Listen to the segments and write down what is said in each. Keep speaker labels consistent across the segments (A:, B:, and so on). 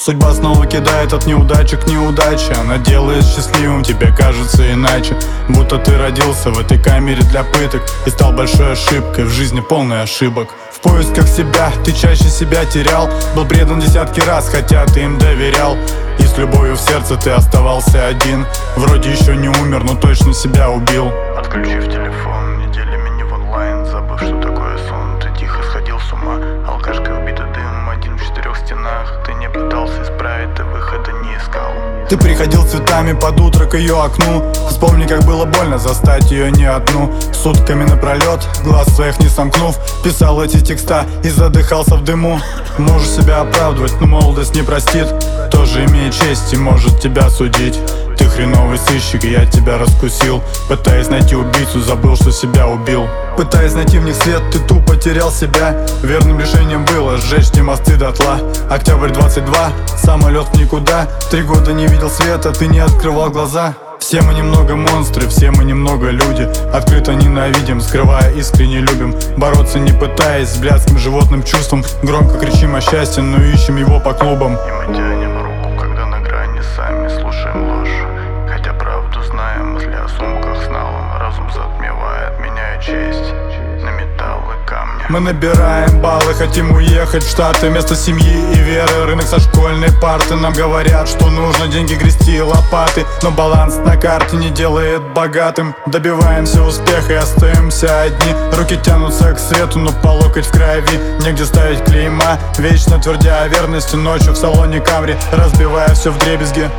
A: Судьба снова кидает от неудачи к неудаче. Она делает счастливым, тебе кажется иначе. Будто ты родился в этой камере для пыток и стал большой ошибкой в жизни, полной ошибок. В поисках себя ты чаще себя терял. Был предан десятки раз, хотя ты им доверял. И с любовью в сердце ты оставался один. Вроде еще не умер, но точно себя убил.
B: Отключив телефон, неделями не в онлайн, забыв, что такое сон. Ты тихо сходил с ума, алкашкой убитый дым, один в четырех стенах. Ты не пытался исправить, ты выхода не искал.
A: Ты приходил цветами под утро к ее окну. Вспомни, как было больно застать ее не одну. Сутками напролет, глаз своих не сомкнув, писал эти текста и задыхался в дыму. Можешь себя оправдывать, но молодость не простит. Тоже имеет честь и может тебя судить. Ты хреновый сыщик, и я тебя раскусил. Пытаясь найти убийцу, забыл, что себя убил. Пытаясь найти в них свет, ты тупо терял себя. Верным решением было сжечь те мосты дотла. Октябрь 22, самолет в никуда. 3 года не видел света, ты не открывал глаза. Все мы немного монстры, все мы немного люди. Открыто ненавидим, скрывая искренне любим. Бороться не пытаясь с блядским животным чувством. Громко кричим о счастье, но ищем его по клубам.
B: И мы тянем руку, когда на грани сами слушаем ложь. Хотя правду знаем, мысли о сумках с налом. Разум затмевает, меняет честь на металл и камни.
A: Мы набираем баллы, хотим уехать в Штаты. Вместо семьи и веры рынок со школьной парты. Нам говорят, что нужно деньги грести лопаты, но баланс на карте не делает богатым. Добиваемся успеха и остаемся одни. Руки тянутся к свету, но по локоть в крови. Негде ставить клейма, вечно твердя о верности. Ночью в салоне Камри, разбивая все вдребезги.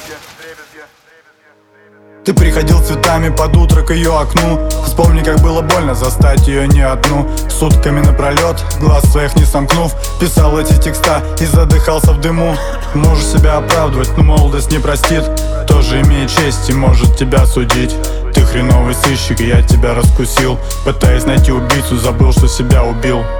A: Ты приходил цветами под утро к ее окну. Вспомни, как было больно застать ее не одну. Сутками напролет, глаз своих не сомкнув, писал эти текста и задыхался в дыму. Можешь себя оправдывать, но молодость не простит. Тоже имеет честь и может тебя судить. Ты хреновый сыщик, и я тебя раскусил. Пытаясь найти убийцу, забыл, что себя убил.